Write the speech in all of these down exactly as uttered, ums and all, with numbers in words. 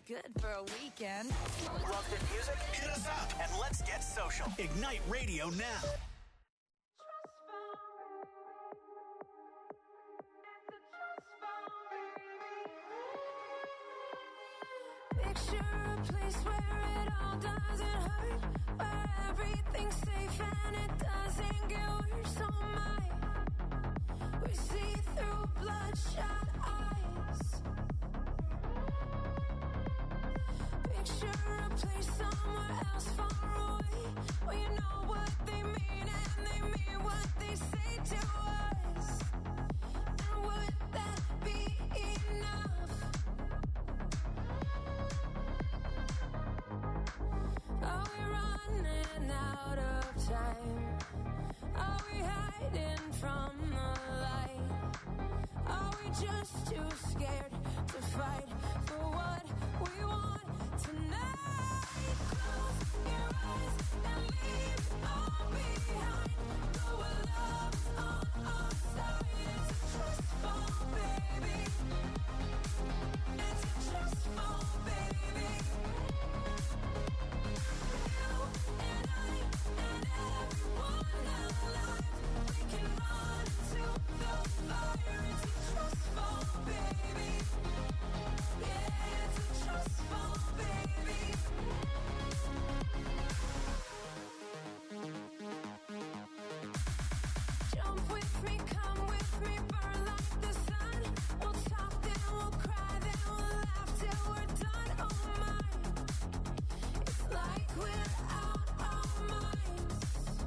good for a weekend. Love the music? Hit us up and let's get social. Ignite Radio now. Picture a place where it all doesn't hurt, where everything's safe and it doesn't get worse. Oh my, we see through bloodshot eyes. Picture a place somewhere else far away, where you know what they mean and they mean what they say to us. And would that be enough? Are we running out of time? Are we hiding from the light? Are we just too scared to fight for what we want tonight? Close your eyes and leave it all behind. Go where love's on our side. It's a trust fall, baby. It's a trust fall, baby. You and I and everyone alive, we can run to the fire. It's a trust fall, baby. Yeah, it's a trust fall, baby. Jump with me, come with me, burn like the sun. We'll talk, then we'll cry, then we'll laugh till we're done. Oh my, it's like we're out our minds.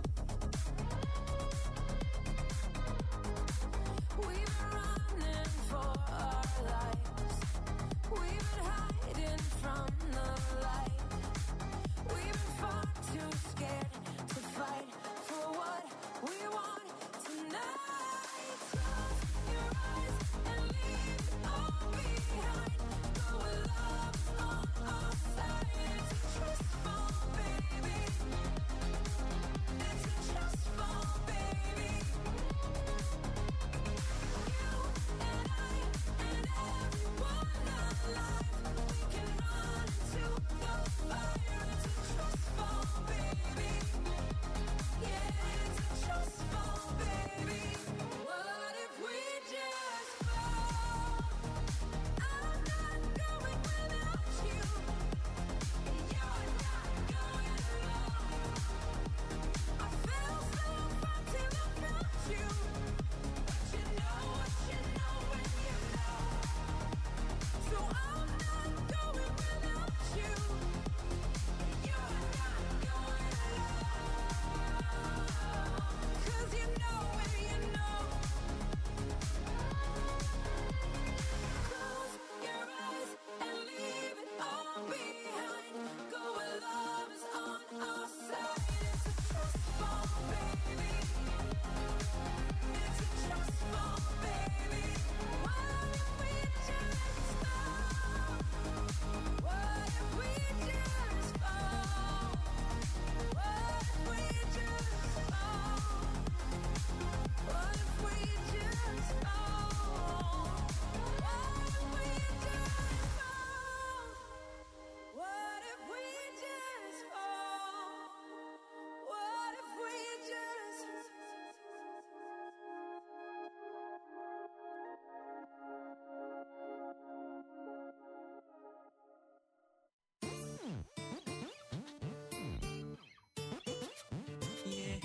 We've been running for our lives. We've been hiding from the light. We've been far too scared to fight for what we want tonight. Close your eyes and leave it all behind. Go where love's on our side. It's a trust fall, baby. It's a trust fall, baby. You and I and everyone alive, we can run to the fire. It's a trust fall, baby. Yeah, it's a trust fall, baby. What if we just fall? I'm not going without you. You're not going alone. I feel so far till I found you. But you know what you know when you know. So I'm not going without you. You're not going alone. 'Cause you know when you know. Close your eyes and leave it all behind. Go where love is on our side. It's a trust fall, baby. It's a trust fall, baby. What if we just fall? What if we just fall? What if we just fall? What if we just fall? What if we just fall? What if we just fall? What if we just Yeah.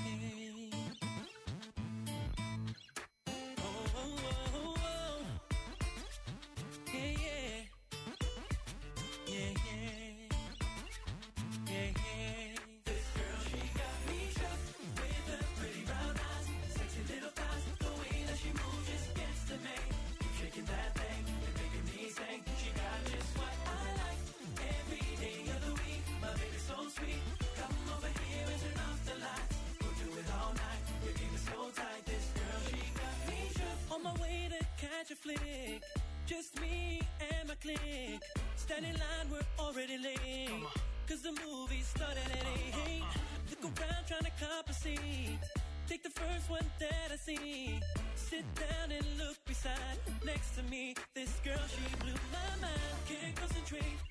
Oh, oh, oh, oh. Yeah, yeah. Yeah, yeah. Yeah, yeah. This girl, she got me shook with her pretty brown eyes, sexy little thighs. The way that she moves just gets to me. Keep shaking that thing, you're making me sing. She got just what I like every day of the week. My baby's so sweet. Come over here and turn off the lights. We'll do it all night. Your game is so tight. This girl, she got me shook. On my way to catch a flick, just me and my clique. Standing in line, we're already late. Cause the movie started at eight. Look around trying to cop a seat. Take the first one that I see. Sit down and look beside. Next to me, this girl, she blew my mind. Can't concentrate, feeling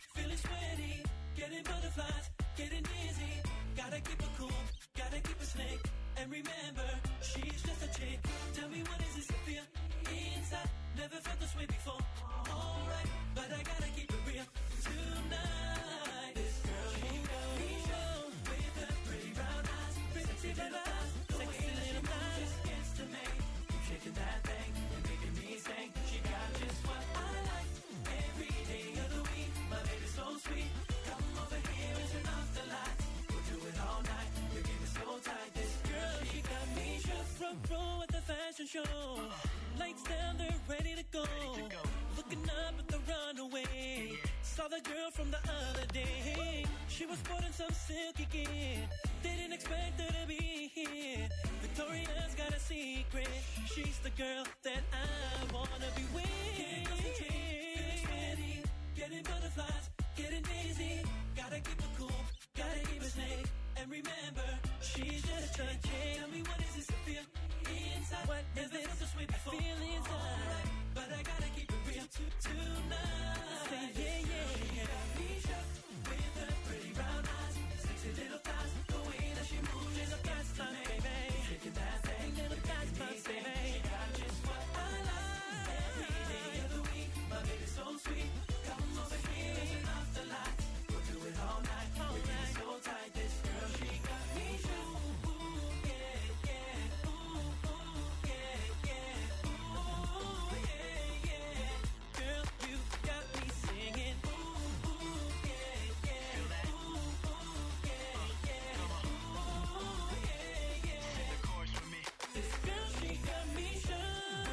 sweaty, getting butterflies, getting dizzy. Gotta keep her cool, gotta keep her slick. And remember, she's just a chick. Tell me what is this you feel inside? Never felt this way before. Alright, but I gotta keep it real tonight. This girl, she got me show with her pretty brown eyes, sexy little eyes, sexy little eyes. Just gets to me, keep shaking that thing and making me sing. She got just what I like every day of the week. My baby's so sweet. Come over here and turn off the lights. We'll do it all night. Your game is so tight. This girl, she got me shook. Front row at the fashion show. Lights down, they're ready to go. Ready to go. Looking up at the runaway. Saw the girl from the other day. She was sporting some silky gear. Didn't expect her to be here. Victoria's got a secret. She's the girl that I wanna be with. Can't concentrate, feeling sweaty, getting butterflies, getting dizzy. Gotta keep it cool, gotta keep it snake. And remember, she's just a chick. Tell me what is this you feel inside? What is this? This way before. I feel inside, right, but I gotta keep it real t- tonight. Say yeah, yeah. She got me shook with her pretty brown eyes, sexy little thighs, the way that she moves is a gas pump, baby. Shaking that thing, little gas pump, baby. She got just what I like every day of the week. My baby's so sweet. Come over here and turn off the lights. We'll do it all night. All We're night. So tight. This girl, she got me shook. Ooh, yeah, yeah. Ooh, ooh, yeah, yeah. Ooh, yeah, yeah. Girl, you got me singing. Ooh, ooh, yeah, yeah. Ooh, ooh, yeah, yeah. Ooh, yeah, yeah. Sing the chorus with me. This girl, she got me shook.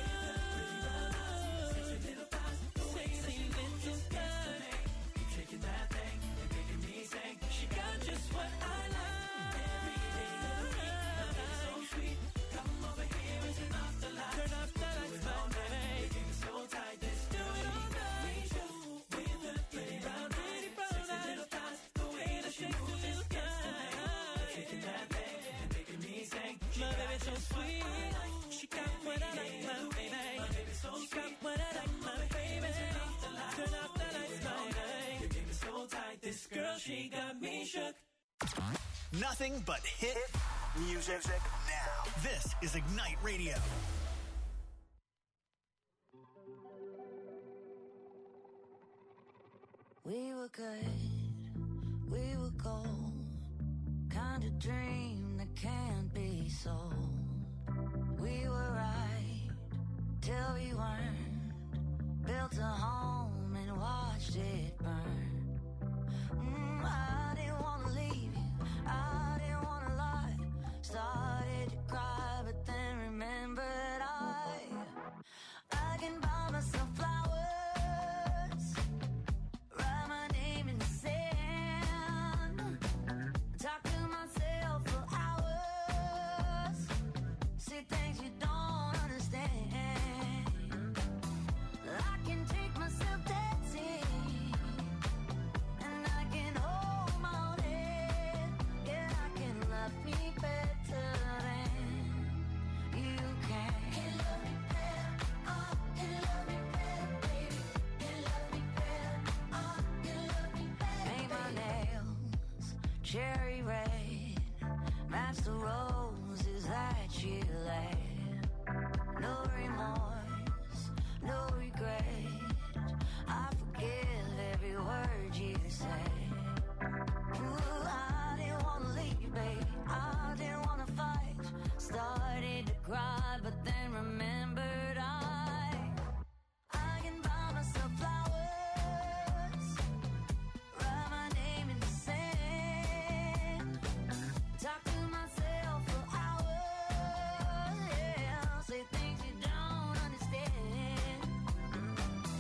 Sexy little thighs, sexy little thighs. Keep shaking that thing and making me sing. She got just what I like every day of the week. My baby's so sweet. Come over here and turn off the lights. Turn off the lights, my baby. Your game is so tight. This girl, she got me shook with her pretty brown eyes, sexy little thighs, the way that she moves just gets to me. Shaking that thing and making me sing. My baby's so sweet. She got what I like, my baby. My baby's so sweet. She got what I like, my baby. Turn off the lights, my baby. Your game is so tight. This girl, she got me shook. Nothing but hit music now. This is Ignite Radio. We were good, we were gold. Kind of dream that can't be sold. We were right till we weren't. Built a home and watched it burn. Mm, I didn't want to leave you, I didn't want to lie. Started to cry, but then remembered I I can buy myself flowers, write my name in the sand, talk to myself for hours, see things you don't understand. I can take myself dancing, and I can hold my own head. Yeah, I can love me better than you can. Can love me better, oh, can love me better, baby. Can love me better, oh, can love me better. Paint my nails cherry red, match the roses that you laid. No remorse, no regret. I forgive every word you say. Ooh, I didn't want to leave, baby. I didn't want to fight. Started to cry, but then remembered I I can buy myself flowers, write my name in the sand, talk to myself for hours, yeah, say things you don't understand.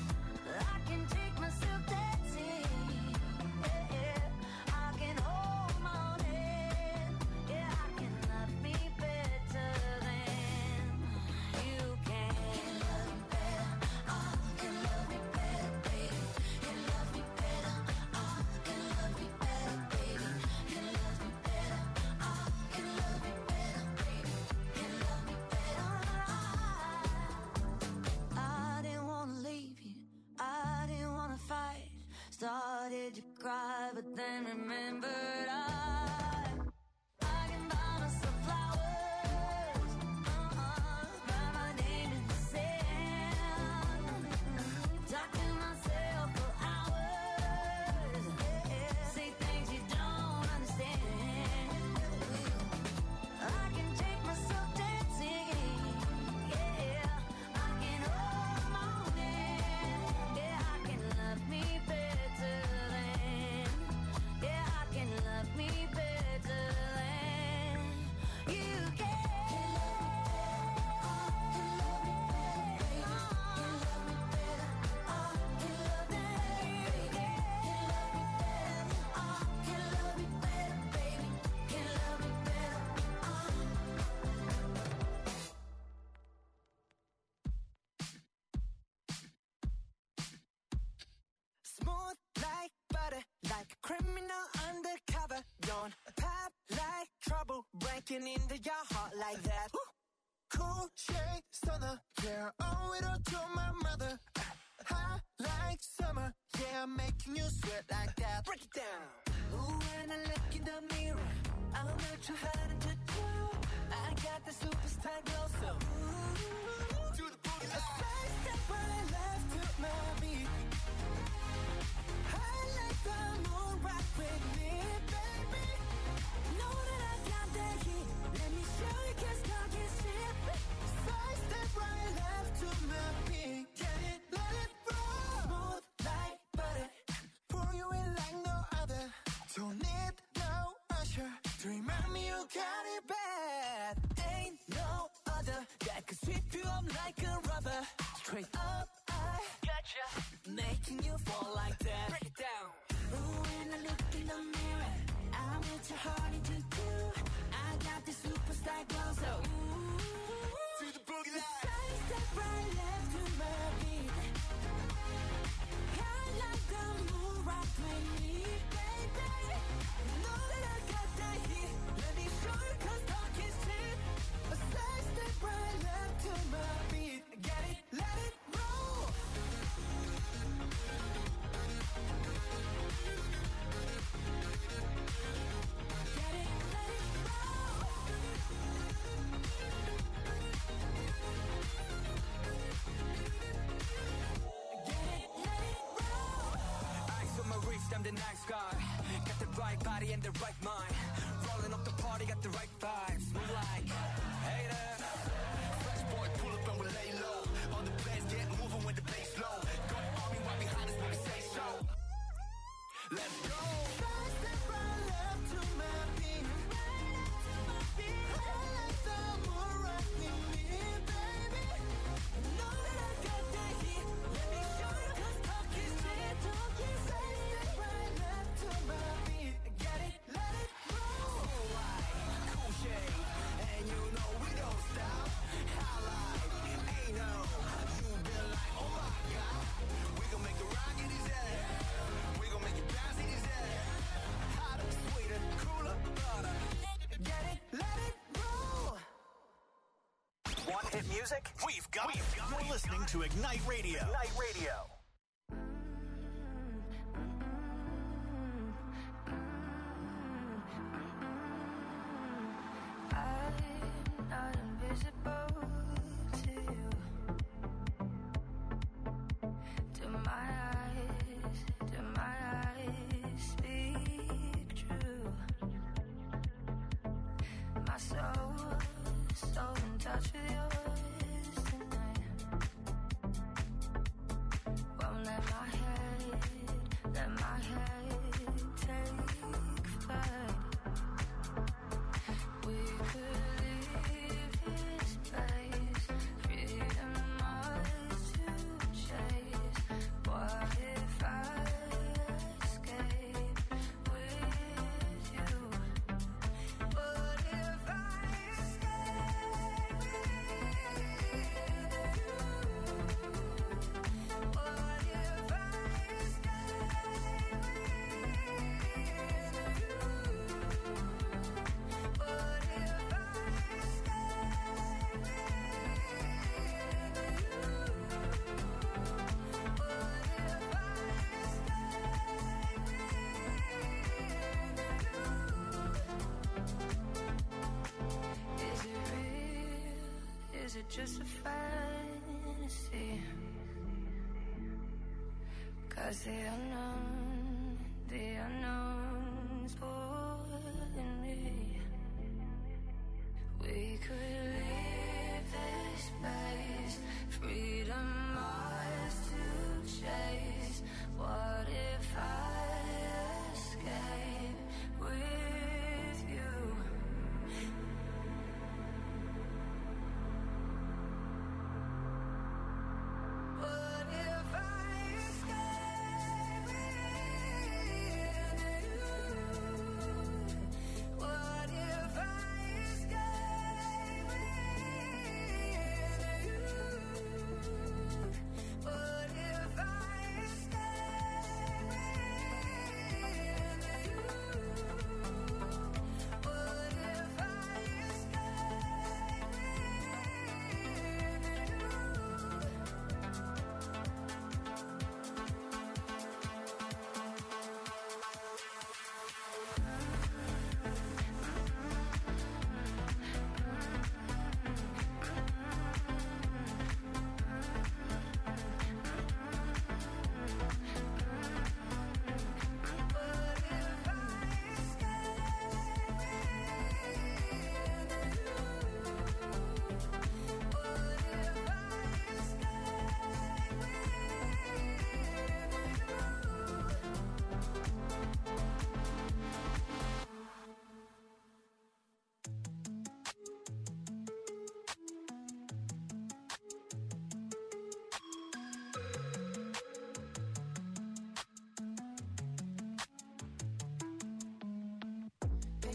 criminal undercover. Don't pop like trouble, breaking into your heart like that. Cool shade stunner, yeah, owe it all to my mother. Hot like summer, yeah, I'm making you sweat like that. Break it down. Ooh, when I look in the mirror, I'm not too hard to do. I got the superstar glow, so ooh, Do the boogie a line. side step right left to my beat. I like the moon rock with me, baby. Know that I got that heat. Let me show you, 'cause talk is cheap. Side step right left to my beat. Get it, let it roll. Smooth like butter. Pour you in like no other. Don't need no usher to remind me you got it bad. Ain't no other that could sweep you up like a rubber. Straight up, I gotcha, making you fall like that. Break it down. Ooh, when I look in the mirror, I'm with your heart into two. I got the superstar glow, so ooh, Do the boogie line. side step right left to my beat. I like the moon rock with me, baby. Know that I got that heat. Let me show you, 'cause talk is cheap. A side step right left to my beat. Get it, let it roll. Get it, let it roll. Get it, let it roll. Eyes on my wrist, I'm the nice guy. Got the right body and the right mind. Rolling up the party, got the right vibes. Move like haters. Fresh boy, pull up and we lay low. All the players get moving when the bass low. Go army right behind us when we say so. Let's go. Side step right left to my beat. I like the moon rock with me, baby. Know that I got that heat. Let me show you, 'cause talk is cheap. Talk is Side step right left to my beat. Get it, let it roll. Cool shade, and you know we don't stop. Highlight, ain't no. You been like, oh my god. We gon' make the rock in his head. We gon' make it bounce in his head. Hotter, sweeter, cooler, butter. Get it, let it roll. Want hit music? We've got it. You're listening to Ignite Radio. Ignite Radio. I'm not invisible to you. Do my eyes, do my eyes speak true? My soul, so in touch with yours tonight. Won't let my head, let my head take flight. We could leave this place, freedom ours to chase. What if I escape with you? What if I escape with you? What if I escape Is it real? Is it just a fantasy? 'Cause the unknown, the unknown's pulling me. We could leave this place, freedom ours to chase. What if I escape with you? What if I escape with you? What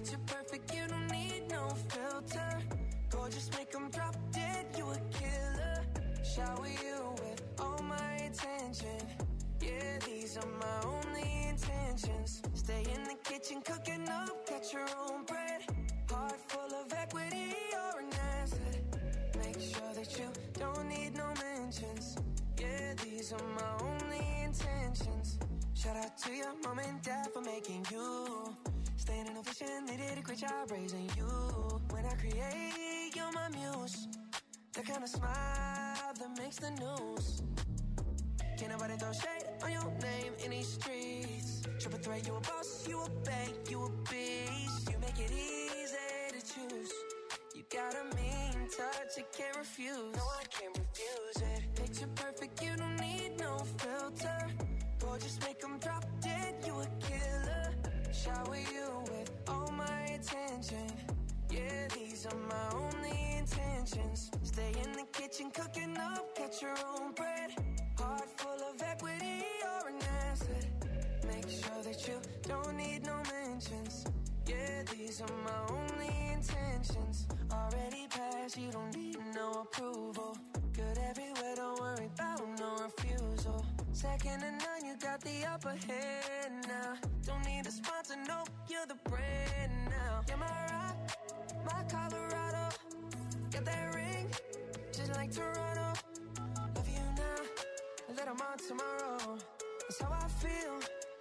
Picture perfect, you don't need no filter. Gorgeous, make them drop dead, you a killer. Shower you with all my attention. Yeah, these are my only intentions. Stay in the kitchen, cooking up, catch your own bread. Heart full of equity, you're an asset. Make sure that you don't need no mentions. Yeah, these are my only intentions. Shout out to your mom and dad for making you. Staying in ovation, they did a great job raising you. When I create, you're my muse. The kind of smile that makes the news. Can't nobody throw shade on your name in these streets. Triple threat, you a boss, you a bank, you a beast. You make it easy to choose. You got a mean touch, I can't refuse. No, I can't refuse it. Picture perfect, you don't need no filter. Gorgeous, make them drop dead, you a killer. Shower you with all my attention. Yeah, these are my only intentions. Stay in the kitchen, cooking up, catch your own bread. Heart full of equity, you're an asset. Make sure that you don't need no mentions. Yeah, these are my only intentions. Already passed, you don't need no approval. Good everywhere, don't worry about no refusal. Second to none, you got the upper hand now. Don't need a sponsor, no, you're the brand now. You're my rock, my Colorado. Got that ring, just like Toronto. Love you now, let them on tomorrow. That's how I feel.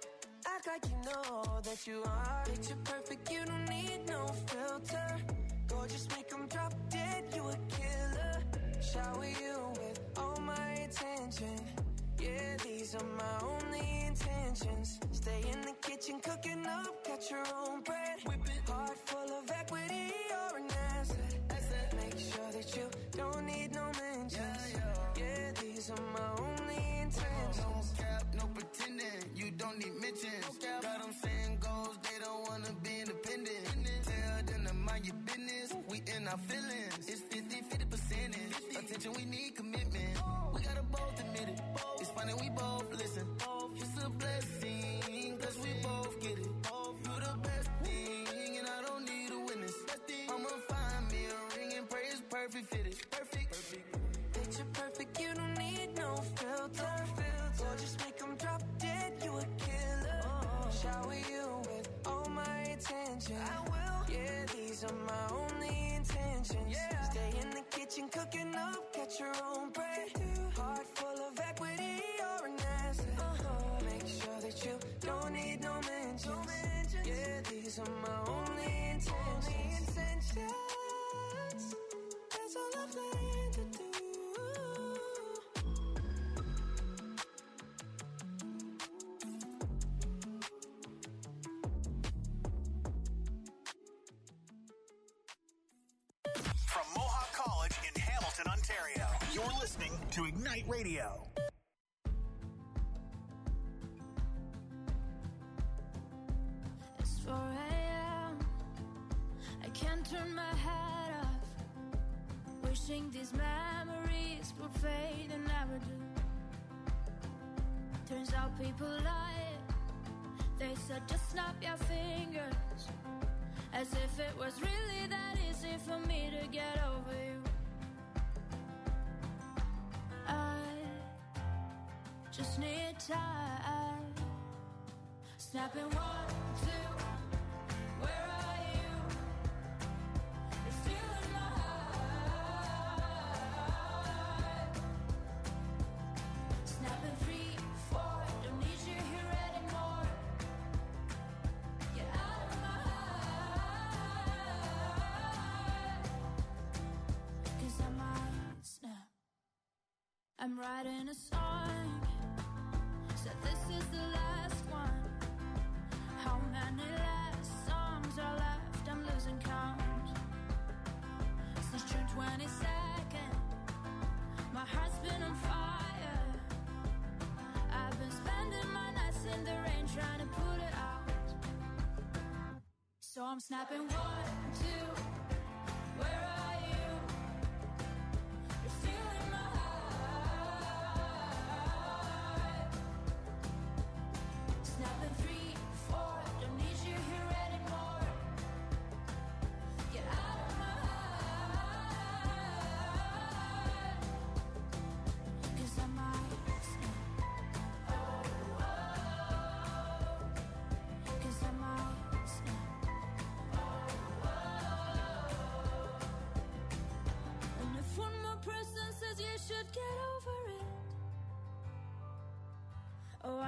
Act like you know that you are. Picture perfect, you don't need no filter. Gorgeous, make them drop dead, you a killer. Shower you with all my attention. Yeah, these are my only intentions. Stay in the kitchen, cooking up, catch your own bread. Whip it. Heart full of equity, you're an asset. asset. Make sure that you don't need no mentions. Yeah, yeah. Yeah, these are my only intentions. No cap, no pretending, you don't need mentions. No got them saying goals, they don't wanna be independent. Tell them to mind your business, we in our feelings. It's fifty, fifty percentage. Attention, we need commitment. We gotta both admit it. It's funny, we both listen. It's a blessing, cause we both get it. You the best thing, and I don't need a witness. I'ma find me a ring and pray it's perfect fitted. Perfect. Perfect. Picture perfect, you don't need no filter. Gorgeous, make them drop dead, you a killer. Shower you with all my attention. I will. Yeah, these are my only intentions. Yeah. Stay in the kitchen, cooking up, catch your own bread. Heart full of equity, you're an asset. Uh-huh. Make sure that you don't need no mentions. No mentions. Yeah, these are my only intentions. Only intentions. That's all I plan to do. From Mohawk College in Hamilton, Ontario, you're listening to Ignite Radio. It's four a.m. I can't turn my head off. Wishing these memories would fade and never do. Turns out people lie. They said just snap your fingers. As if it was really that easy for me to get over you. I just need time. Snapping one, two, where are you? You're still in my heart. Snapping three, four, don't need you here anymore. Get out of my heart. Cause I might snap. I'm writing a song. Said this is the last one. How many last songs are left? I'm losing count. Since June twenty-second, my heart's been on fire. I've been spending my nights in the rain trying to put it out. So I'm snapping one, two, where are you? You're still in my heart. Snapping three, four, don't need you here anymore.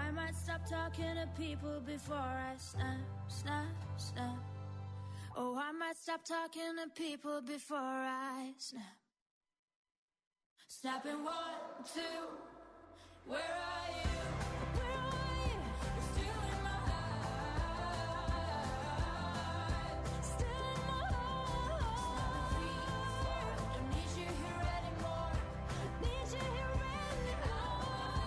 I might stop talking to people before I snap, snap, snap. Oh, I might stop talking to people before I snap. Snapping one, two, where are you? Where are you? You're still in my heart. Still in my heart. Three, four, don't need you here anymore. Need you here anymore.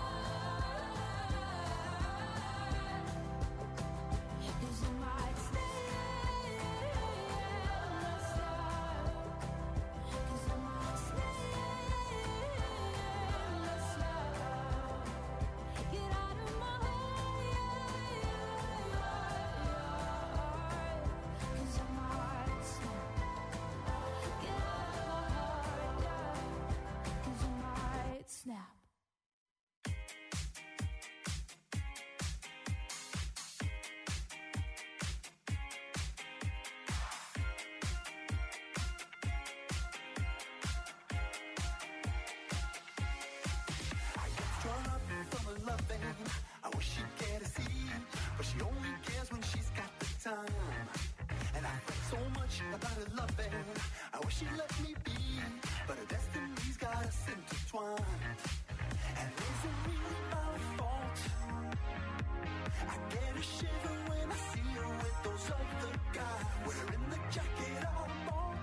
'Cause I might stay and stop. 'Cause I might stay and stop. Get out of my heart. 'Cause I might snap. Get out of my heart. 'Cause I might snap. Drawn up from a loving, I wish she'd get a see, but she only cares when she's got the time. And I fret so much about her loving, I wish she'd let me be, but her destiny's got us intertwined. And is it really my fault? I get a shiver when I see her with those other guys, wearing the jacket I bought.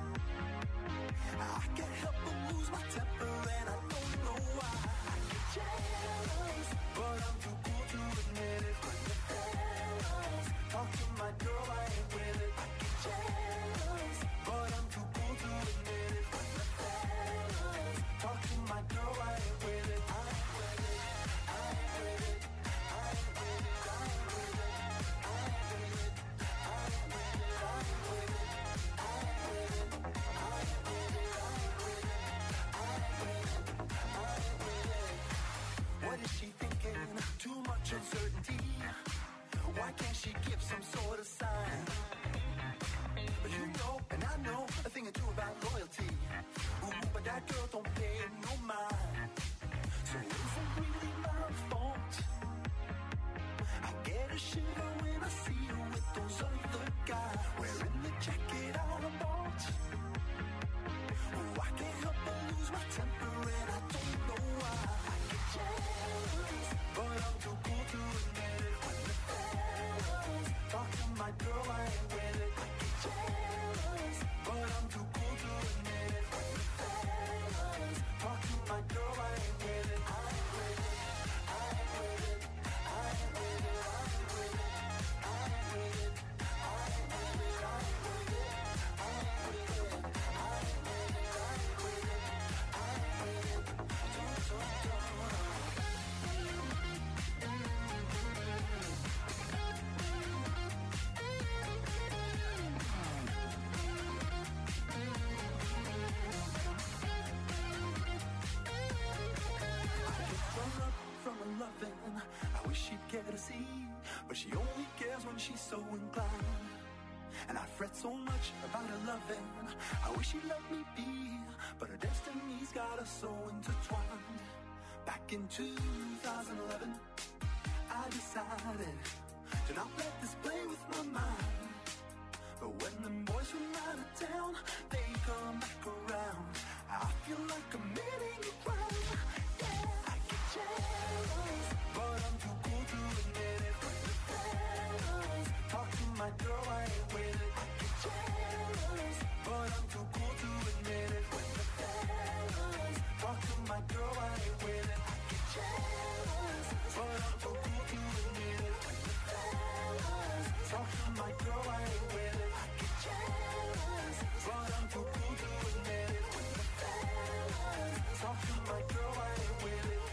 I can't help but lose my temper and I don't know why. I get jealous, but I'm too cool to admit it. When the fellas talk to my girl, I ain't with it. I get jealous, but I'm too cool to admit it. When the fellas talk to my girl, I ain't with it. I ain't with it. I ain't with it. I ain't with it. I ain't with it. I ain't with it. I ain't with it. I ain't with it. I ain't with it. I ain't with it. I ain't with it. I ain't with it. I ain't with it. What is she thinking? Too much uncertainty. Why can't she give some sort of sign? But you know, and I know a thing or two about loyalty. Ooh, but that girl don't pay no mind. So is it really my fault? I get a shiver when I see her with those other guys, wearing the jacket I bought. Oh, I can't help but lose my temper and I don't know why. I get jealous, but I'm too cool to admit it. When the fellas talk to my girl, I ain't with it. I get jealous, but I'm too cool to admit it. When the fellas talk to my girl, I ain't with it. I ain't with it. I ain't with it. I ain't with it. I ain't with it. I ain't with it. I ain't with it. I ain't with it. I ain't with it. I ain't with it. I ain't with it. I ain't with it. Don't, don't, don't. Drawn up from a loving, I wish she'd get a see, but she only cares when she's so inclined. And I fret so much about her loving, I wish she'd let me be, but her destiny's got us so intertwined. Back in two thousand eleven, I decided to not let this play with my mind. But when them boys from out of town, they come back around, I feel like committing a crime. Yeah, I get jealous, but I'm too cool to admit it. When the fellas talk to my girl, I ain't with it. I get jealous, but I'm too cool to admit it. When the fellas talk to my girl, I ain't with it. I get jealous, but I'm too cool to admit it. When the fellas talk to my girl, I ain't with it. I get jealous, but I'm too cool to admit it. When the fellas talk to my girl, I ain't with it.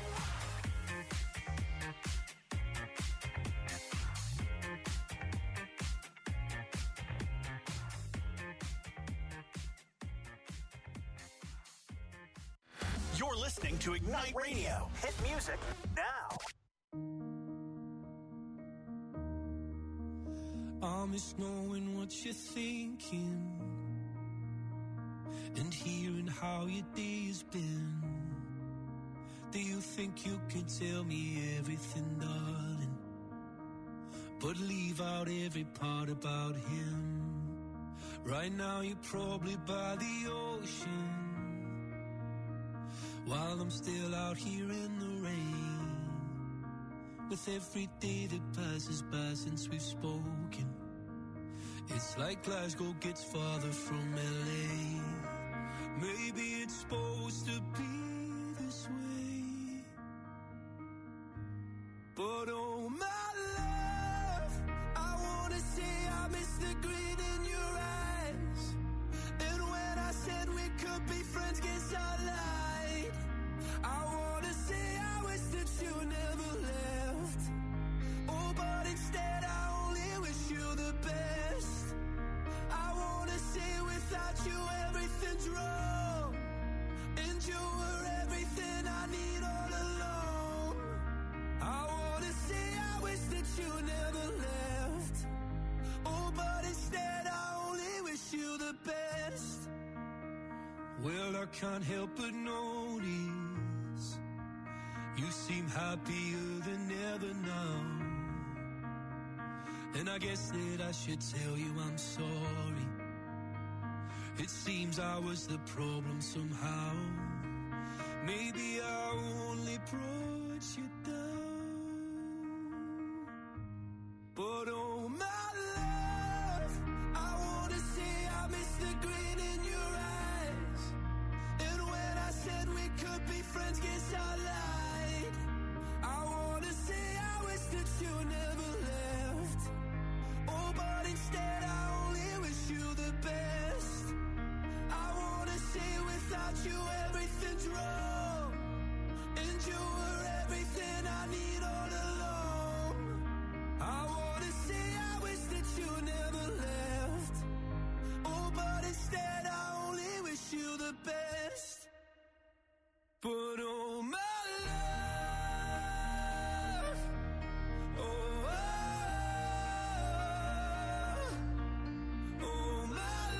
You're listening to Ignite Radio. Hit music now. I miss knowing what you're thinking and hearing how your day's been. Do you think you can tell me everything, darling, but leave out every part about him? Right now you're probably by the ocean, while I'm still out here in the rain. With every day that passes by since we've spoken, it's like Glasgow gets farther from L A. Maybe it's supposed to be this way, but oh my love, I wanna say I miss the green in your eyes. And when I said we could be friends, guess I lied. I wanna say I wish that you never left. Oh, but instead I only wish you the best. I wanna say without you everything's wrong, and you were everything I need all along. I wanna say I wish that you never left. Oh, but instead I only wish you the best. Well, I can't help but notice you seem happier than ever now. And I guess that I should tell you I'm sorry. It seems I was the problem somehow. Maybe I only brought you down. But oh my love, I wanna say I miss the green in your eyes. And when I said we could be friends, guess I lied. I wanna say I wish that you never left. Oh, but instead I only wish you the best. I wanna say without you everything's wrong, and you were everything I need all along. I wanna say I wish that you never left. Oh, but instead I only wish you the best. But oh my love, oh, oh, oh my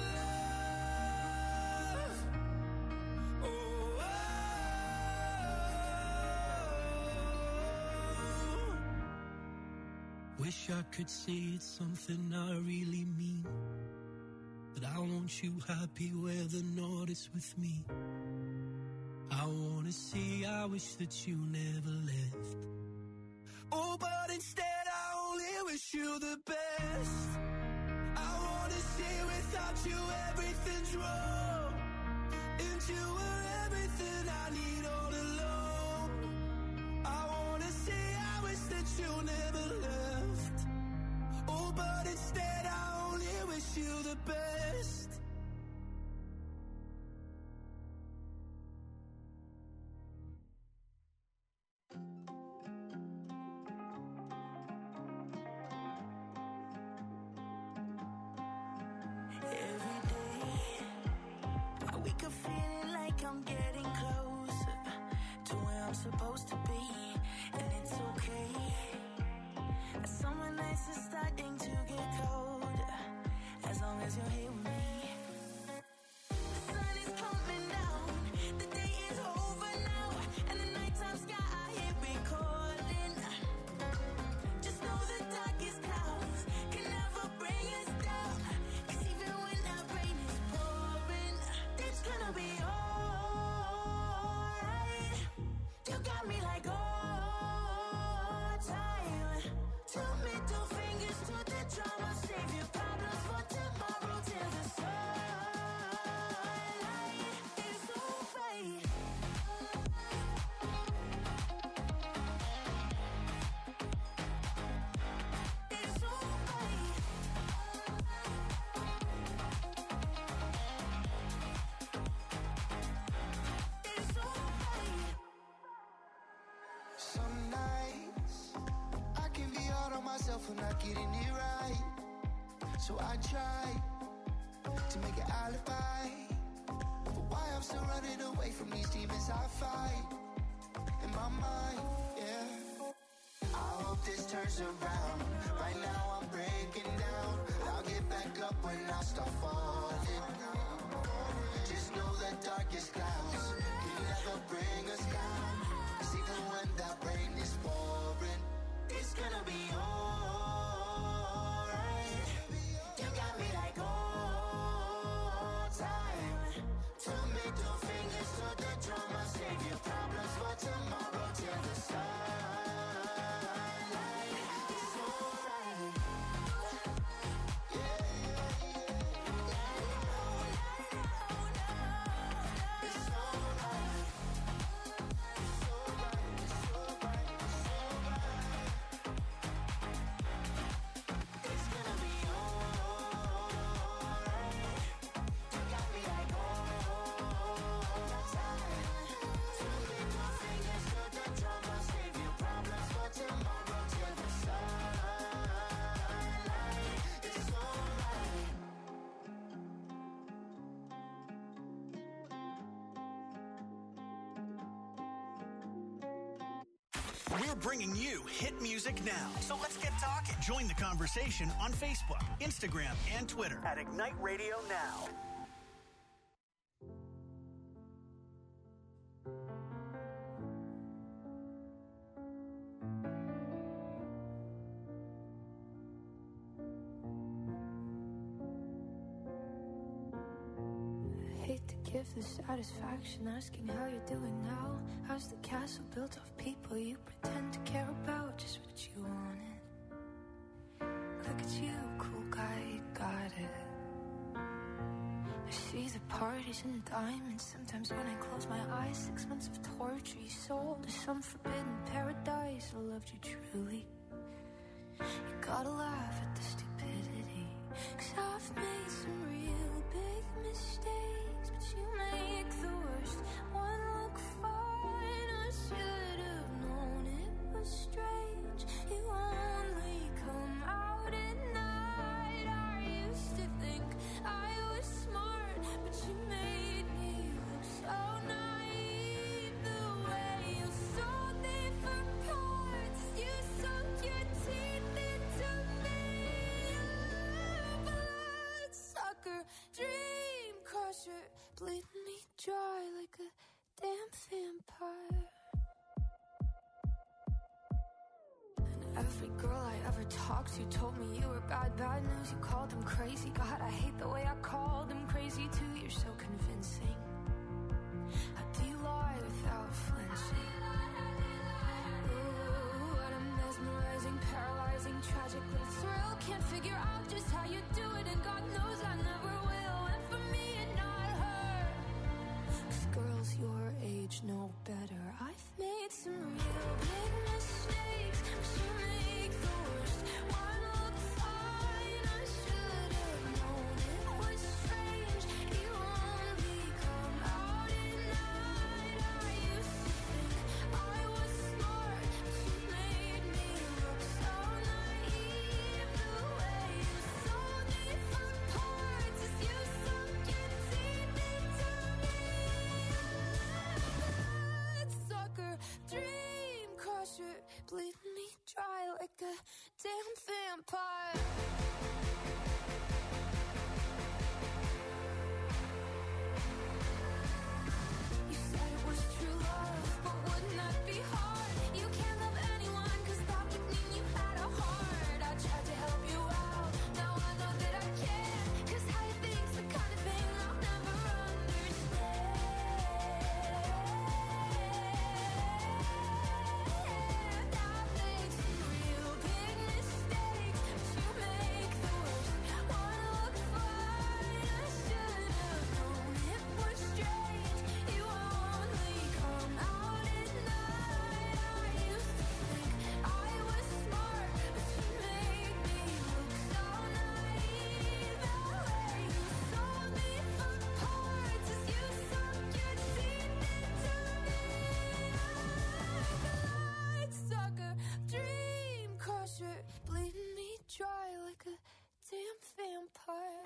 love, oh, oh. Wish I could say it's something I really mean, but I want you happy where the north is with me. I wanna say I wish that you never left. Oh, but instead I only wish you the best. I wanna say without you everything's wrong, and you were everything I need all along. I wanna say I wish that you never left. Oh, but instead I only wish you the best. Every day I wake up feeling like I'm getting closer to where I'm supposed to be, and it's okay. Summer nights are starting to get colder, as long as you're here with me. The sun is coming down, the day is over now, and the nighttime sky I hear it calling. Just know the darkest clouds can never bring us down, 'cause even when that rain is pouring, it's gonna be alright. You got me like all time. Two middle fingers to the drama, save your problems for tomorrow till the sunlight is alright. It's alright. It's alright. Some nights I can be hard on myself for not getting it right. So I try to make an alibi for why I'm still running away from these demons I fight in my mind, yeah. I hope this turns around. Right now I'm breaking down. I'll get back up when I start falling. Just know the darkest clouds can never bring us down. little fingers to the drama. Save your problems for tomorrow till the sunlight. It's alright. Yeah, yeah, yeah. It's alright. It's alright. It's alright. It's alright. It's gonna be alright. You got me like all the time. Two little fingers to the drama. Save your problems for tomorrow till the sunlight. It's alright. We're bringing you hit music now. So let's get talking. Join the conversation on Facebook, Instagram, and Twitter at Ignite Radio Now. Hate to give the satisfaction asking how you're doing now. How's the castle built of people you pretend to care about? Just what you wanted. Look at you, cool guy, you got it. I see the parties and diamonds. Sometimes when I close my eyes, six months of torture you sold to some forbidden paradise. I loved you truly. You gotta laugh at the stupidity, 'cause I've made some real big mistakes, but you make the worst one look fine. I should have known it was strange. You only come out at night. I used to think I was smart, but you made me look so naive. The way you sold me for parts, you sunk your teeth into me. Bloodsucker, dream crusher, bleeding me dry like a damn vampire. And every girl I ever talked to told me you were bad, bad news. You called them crazy. God, I hate the way I called them crazy too. You're so convincing. How do you lie without flinching? Ooh, what a mesmerizing, paralyzing, tragic little thrill. Can't figure out just how you do it, and God knows I never will. And for me and not her, 'cause girls your age know better. I've made some real big mistakes, but you make the worst one look fine. I should have known it was strange. You only come out at night. I used to think I was smart, but you made me look so naive. The way you sold me for parts is you sunk your teeth into me. Bloodsucker, dream crusher, bleeding me dry like a damn vampire. You said it was true love, but wouldn't that be hard? You can't love anyone, 'cause that would mean you had a heart. I tried to help you out, now I know that I can't, 'cause how you think's the kind of thing I'll never understand. I've made some real big mistakes, but you make the worst one look fine. I should have known it was strange. You only come out at night. I used to think I was smart, but you made me look so naive. The way you sold me for parts is you sunk your teeth into me. Bloodsucker, dream crusher, bleeding me dry like a damn vampire.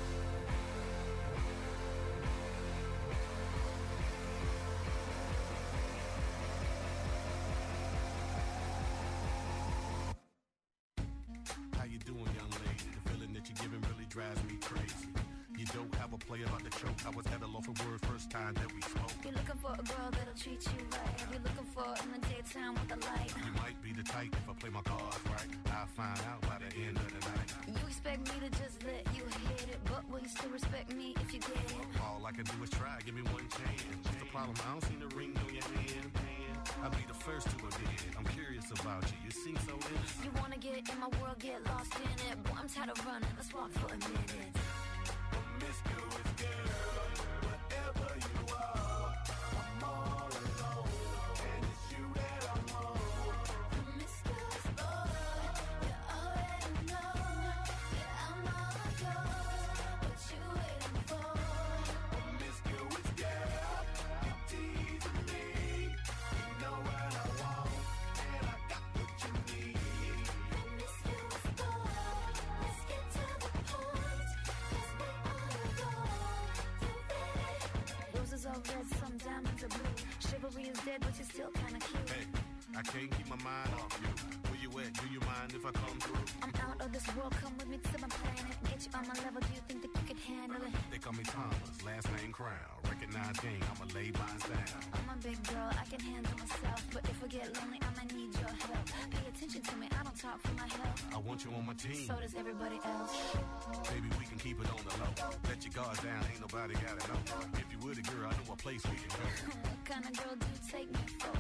How you doing, young lady? The feeling that you're giving really drives me crazy. You don't have a play about the choke. I was at a loss for words first time that we spoke. You're looking for a girl that'll treat you right. You're looking for in the daytime with the light. You might be the type if I play my cards right. I'll find out by the end of the night. You expect me to just let you hit it, but will you still respect me if you get it? All I can do is try, give me one chance. What's the problem? I don't see the ring on your hand. I'll be the first to admit it. I'm curious about you. You seem so innocent. You wanna get in my world, get lost in it. Boy, I'm tired of running, let's walk for a minute. Promiscuous girl, whatever you are, I'm all alone, and it's you that I want. Promiscuous boy, you already know that I'm all yours. What you waiting for? Promiscuous girl, you teasing me. You know what I want, and I got what you need. Promiscuous boy, let's get to the point, 'cause we all adore. You ready? Roses are red, some diamonds are blue. Chivalry is dead, but you're still kinda cute. Hey, I can't keep my mind off you. Where you at? Do you mind if I come through? I'm out of this world, come with me to my planet. Get you on my level, do you think that you could handle it? They call me Thomas, last name Crown. Recognize game, I'ma lay mine down. I'm a big girl, I can handle myself. But if I get lonely, I might need your help. Pay attention to me, I don't talk for my health. I want you on my team. So does everybody else. Baby, we can keep it on the low. Let your guard down, ain't nobody gotta know. If you were the girl, I know a place we can go. What kind of girl do you take me for?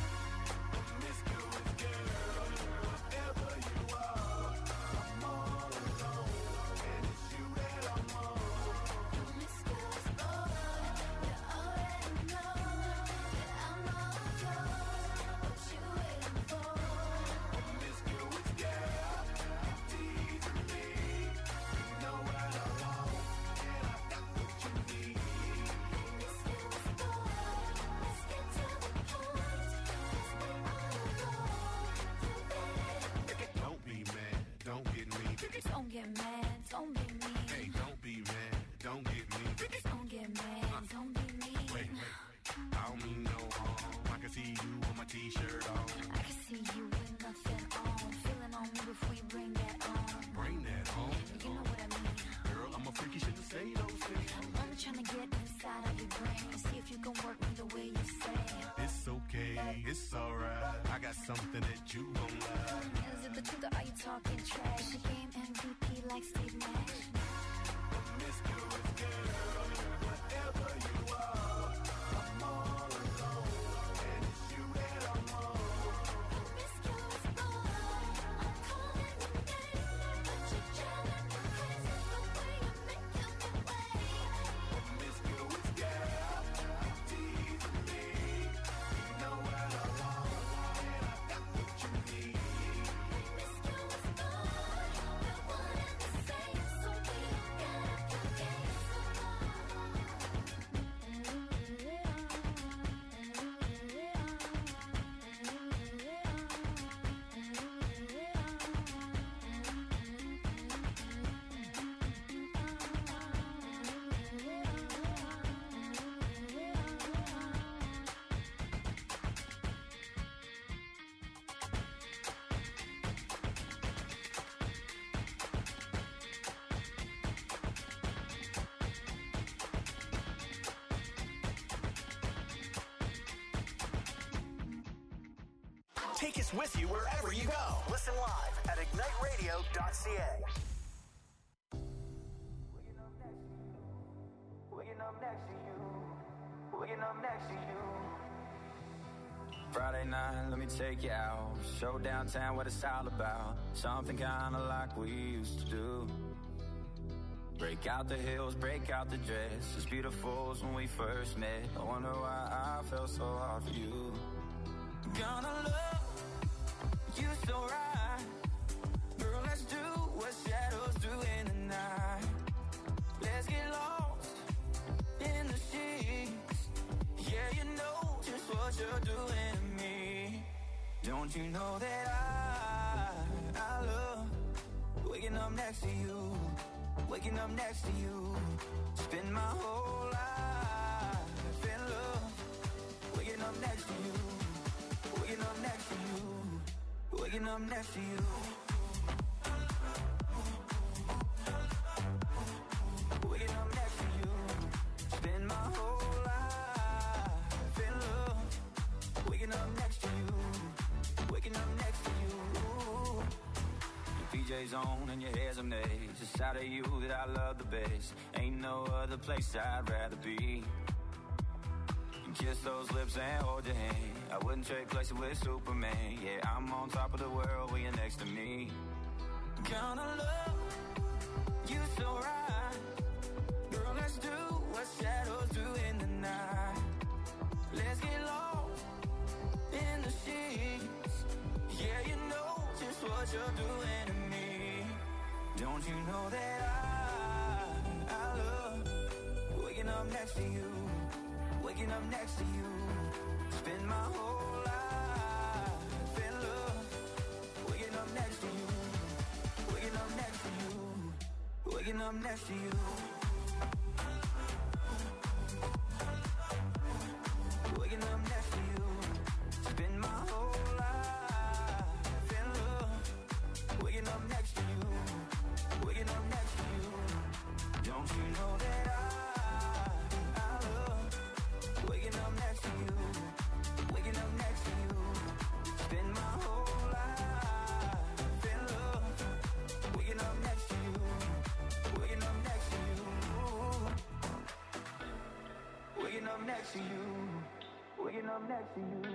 Promiscuous girl, whatever you are, I'm all alone, and it's you that I want. Promiscuous boy, you already know that I'm all yours. What you waiting for? Promiscuous girl, you teasing me. You know what I want, and I got what you need. Promiscuous boy, let's get to the point, 'cause we all adore. You ready? Don't be mad, don't get me. Don't get mad, don't be mean. Hey, don't be mad, don't get me. Don't get mad, don't be mean. Wait, wait, I don't mean no harm. I can see you with my t-shirt on. I can see you with nothing on. Feeling on me before you bring that on. Bring that home. You know what I mean. Girl, I'm a freak, you shouldn't say those things. I'm only trying to get inside of your brain and see if you can work me the way you say. It's okay, it's alright. I got something that you gon' like. Is it the truth or are you talking trash? The game M V P like Steve Nash. Promiscuous girl, whatever you are, I'm all alone, and it's you that I want. Promiscuous boy, I'm calling your name, but you're driving me crazy the way you're making me wait. Promiscuous girl, you teasing me. You know what I want, and I got what you need. Promiscuous boy, we're one and the same, so we don't gotta compare. Take us with you wherever you go. Listen live at ignite radio dot c a. Waking up next to you. Waking up next to you. Friday night, let me take you out. Show downtown what it's all about. Something kinda like we used to do. Break out the heels, break out the dress. As beautiful as when we first met. I wonder why I felt so hard for you. Gonna love you so right. Girl, let's do what shadows do in the night. Let's get lost in the sheets. Yeah, you know just what you're doing to me. Don't you know that I, I love waking up next to you. Waking up next to you. Spend my whole life in love. Waking up next to you. Waking up next to you. Waking up next to you. Waking up next to you. Spend my whole life in love. Waking up next to you. Waking up next to you. Your P J's on and your hair's a maze. Just Inside of you that I love the best. Ain't no other place I'd rather be. Kiss those lips and hold your hand. I wouldn't trade places with Superman. Yeah, I'm on top of the world when you're next to me. Gonna love you so right. Girl, let's do what shadows do in the night. Let's get lost in the sheets. Yeah, you know just what you're doing to me. Don't you know that I, I love waking up next to you. Waking up next to you. Spend my whole life in love. Waking up next to you. Waking up next to you. Waking up next to you. Waking up next to you. Spend my whole life in love. Waking up next to you. Waking up next to you. Don't you know that I, I love waking up next to you. Waking up next to you. Spend my whole life in love. Waking up next to you. Waking up next to you. Waking up next to you. Waking up next to you.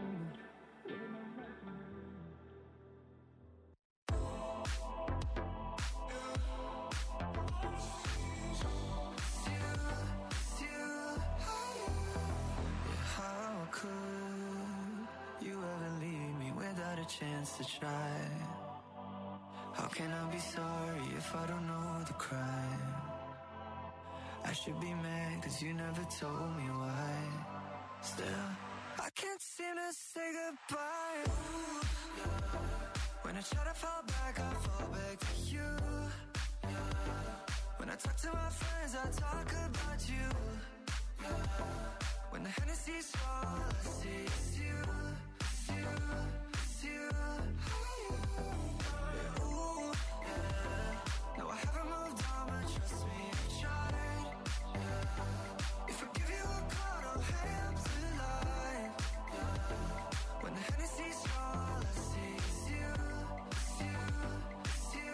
How could you ever leave me without a chance to try? How can I be sorry if I don't know the crime? I should be mad cause you never told me why. Still, I can't seem to say goodbye. Ooh, yeah. When I try to fall back, I fall back to you. Yeah. When I talk to my friends, I talk about you. Yeah. When the Hennessy's all I see is you, is you, is you. Yeah, ooh, yeah. No, I haven't moved on, but trust me, I tried. Yeah. If I give you a call, don't hang up the line. Yeah. When the Hennessy's all I see is you, is you, is you.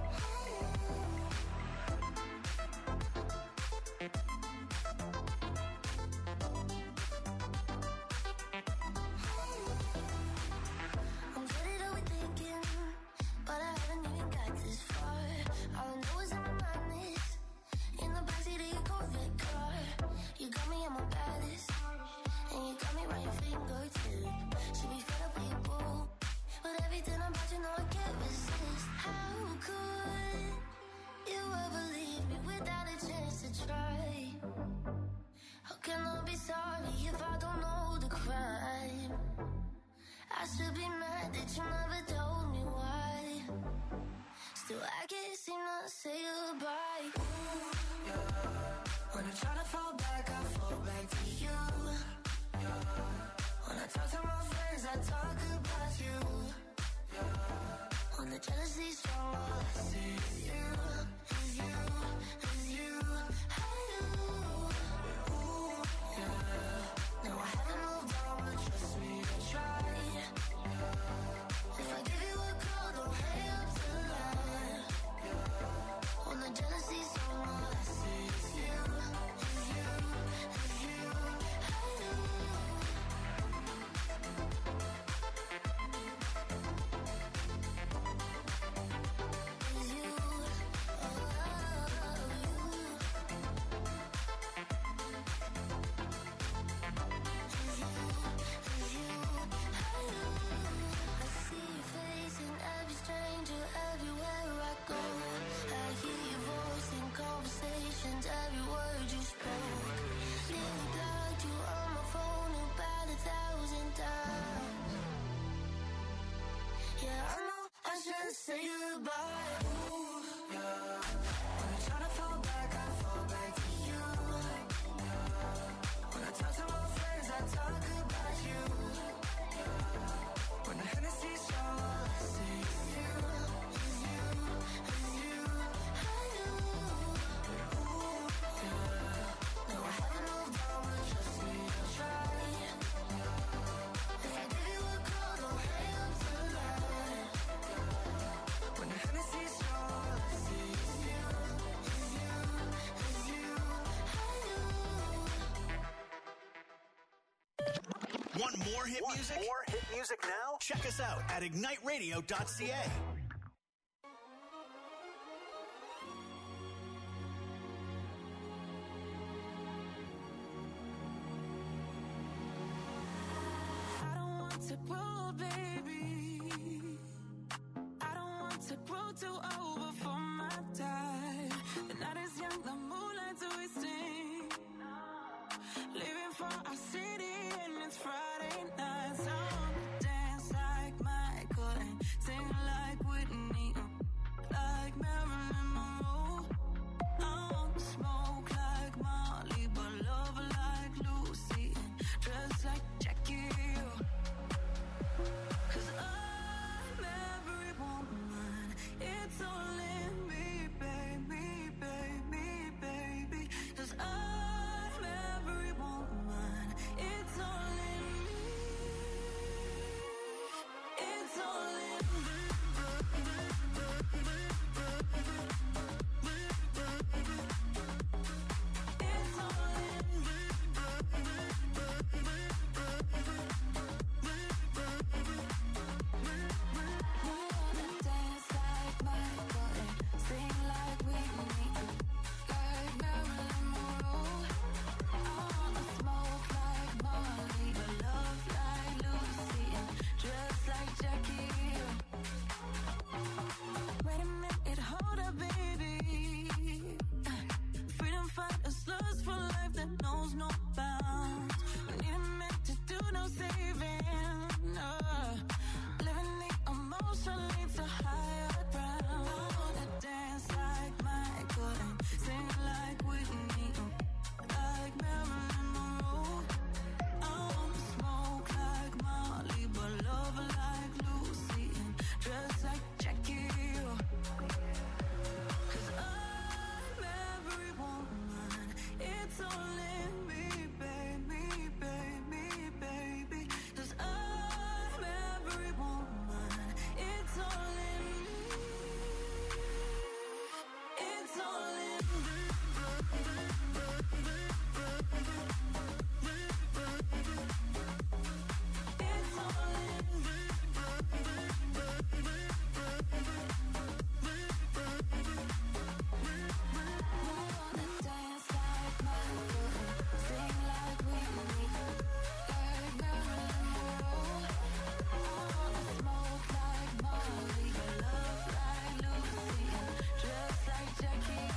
I'm good at overthinking, but I haven't even got this far. All I know is in my mind is in the backseat of your Corvette car. You got me at my baddest, and you got me right your fingertips. Should be fed up with you, boo, but everything about you know I can't resist. How could you ever leave me without a chance to try? How can I be sorry if I don't know the crime? I should be mad that you never told me why. Still, I can't seem to say goodbye. Ooh, Yeah. When I try to fall back, I fall back to you. Yeah. When I talk to my friends, I talk about you. Yeah. when the jealousy's strong, all I see is you, is you, is you. Ooh, yeah. No, I haven't moved on, but trust me, I tried. If I give you a call, don't hang up the line. When the jealousy's strong, all I see is you, is you, more hit Want music? more hit music now? Check us out at ignite radio dot c a. I don't want to grow, baby. I don't want to grow too old before my time. The night is young, the moonlight's wasting. Leaving for our city and it's Friday night. So I wanna dance like Michael and sing like Whitney, like Marilyn Monroe. I wanna smoke like Molly, but love like Lucy and dress like Jackie. Cause I'm every woman, it's all in me, baby, baby, baby. Cause I'm every woman, it's all in me. It's all in me. It's all in me. I wanna dance like Michael and sing like Whitney, like Marilyn Monroe. I wanna smoke like Molly, but love like Lucy and dress like Jackie. Wait a minute, hold up, baby. Freedom fighters lust for life that knows no bounds. We need a man to do no saving. Uh, living the emotion leads to higher ground. I wanna dance like Michael and sing like Whitney, like Marilyn Monroe. I wanna smoke like Molly, but love like Lucy and dress like Jackie. Cause I'm every woman, it's all in me, baby, baby, baby. Cause I'm every woman, it's all in me. It's all in me. It's all in me. I wanna dance like Michael and sing like Whitney, like Marilyn Monroe. I wanna smoke like Molly, but love like Lucy and dress like Jackie.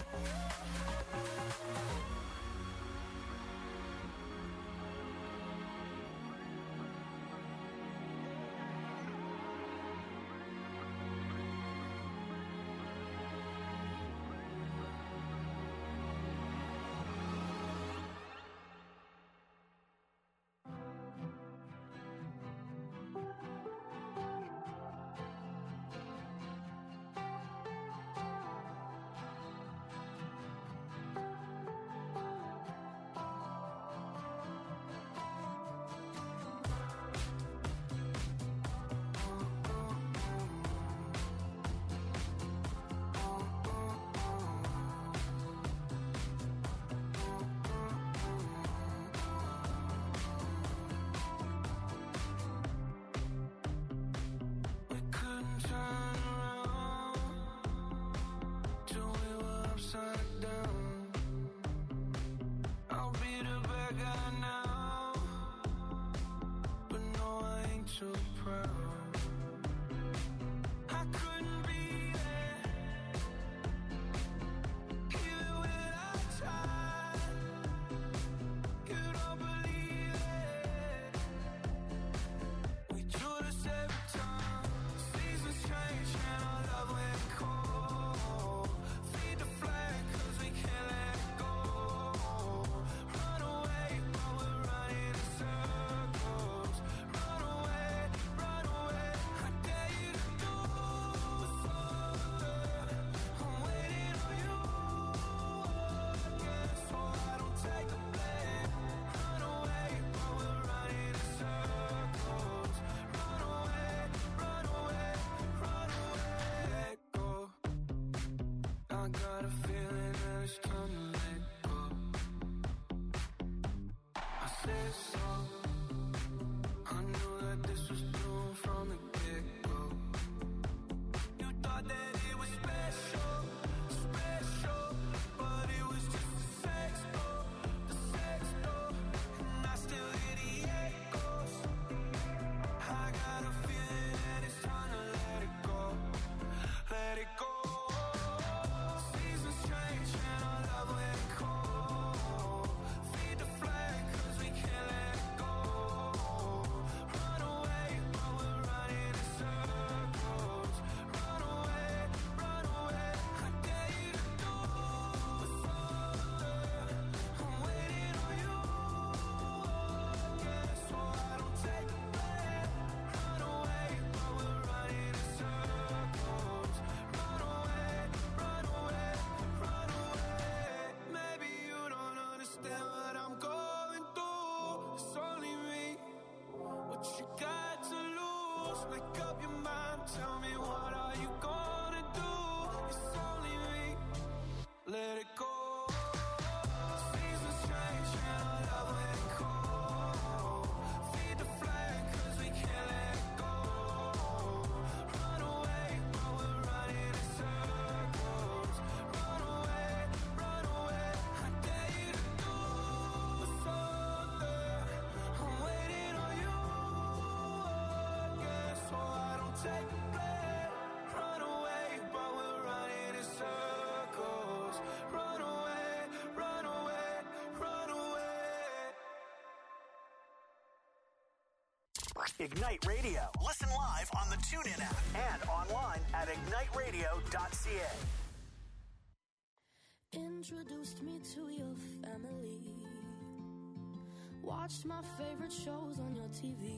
We couldn't turn around till we were upside down. I'll be the bad guy now, but no, I ain't too proud. I couldn't be there, even when I tried. You don't believe it. We do this every time. Seasons change and our love went cold. Feed the flag 'cause we can't let go. Run away while we're running in circles. Run away, run away. I dare you to do something. I'm waiting on you again, so I don't take the blame. Run away while we're running in circles. Run away, run away, run away. Let go. I got a feeling that it's time to let go. I said so. play, play. Run away, but we're running in circles. Run away, run away, run away. Ignite Radio. Listen live on the TuneIn app and online at ignite radio dot c a. Introduced me to your family. Watched my favorite shows on your T V.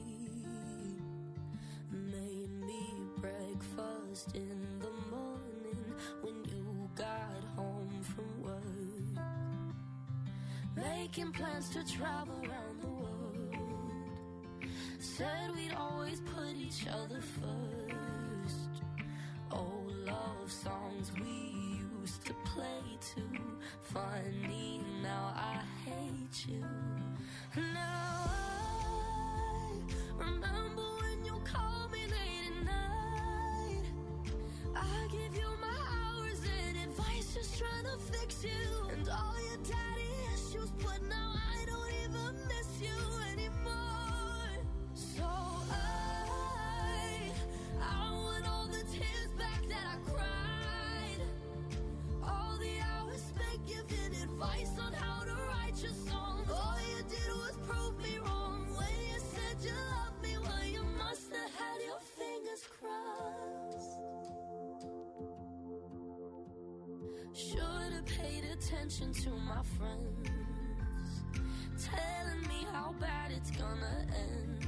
Made me breakfast in the morning when you got home from work. Making plans to travel around the world. Said we'd always put each other first. Old love songs we used to play too. Funny, now I hate you. Now I remember when you called me late at night. I give you my hours and advice, just trying to fix you. And all your daddy issues, but now I don't even miss you anymore. So I, I want all the tears back that I cried. All the hours spent giving advice on how to write your songs. All you did was prove me wrong. When you said you loved me, well, you must have had your fingers crossed. Should've paid attention to my friends, telling me how bad it's gonna end.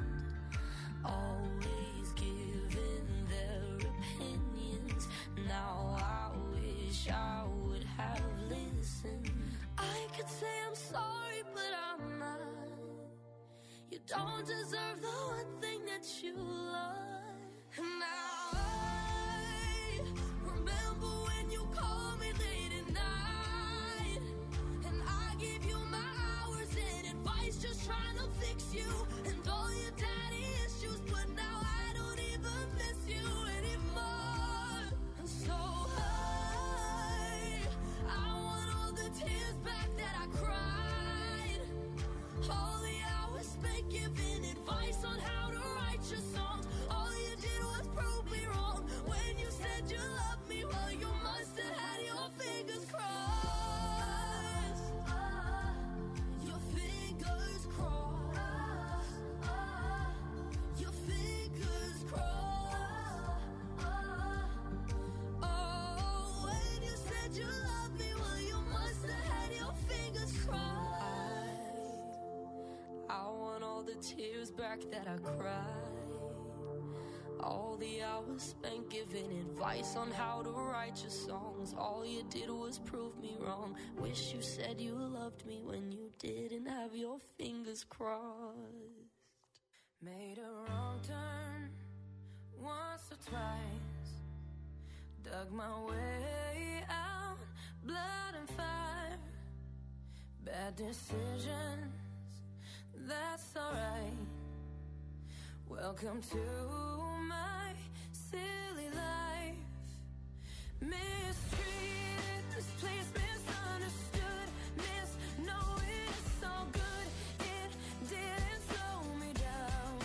Always giving their opinions. Now I wish I would have listened. I could say I'm sorry, but I'm not. You don't deserve the one thing that you love. And now I remember when you called me late at night. And I gave you my hours and advice, just trying to fix you. And all your daddy issues, but now I don't even miss you anymore. And so I, I want all the tears back that I cried. All the hours spent giving advice on how to write your songs. All you did was prove me wrong. When you said you loved me, well, you must have had your fingers crossed. Your fingers crossed. Your fingers crossed. Oh, when you said you loved me, well, you must have had your fingers crossed. I want all the tears back that I cried. All the hours spent giving advice on how to write your songs. All you did was prove me wrong. Wish you said you loved me when you didn't have your fingers crossed. Made a wrong turn once or twice. Dug my way out, blood and fire. Bad decisions, that's alright. Welcome to my silly life. Mistreated, misplaced, misunderstood. Miss, no, it's all good. It didn't slow me down.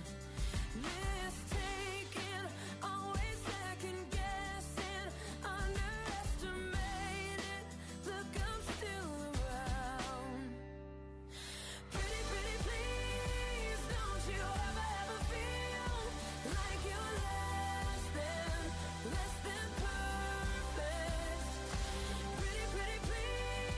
Mistaken, always second guessing. Underestimated, look, I'm still around. Pretty, pretty, please, don't you ever, ever feel like you're less than, less than perfect. Pretty, pretty, please.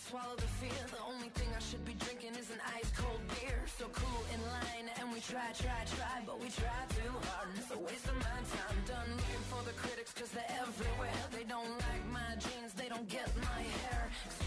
swallow the fear. The only thing I should be drinking is an ice cold beer. So cool in line, and we try, try, try, but we try too hard, and it's a waste of my time. Done looking for the critics, cause they're everywhere. They don't like my jeans, they don't get my hair.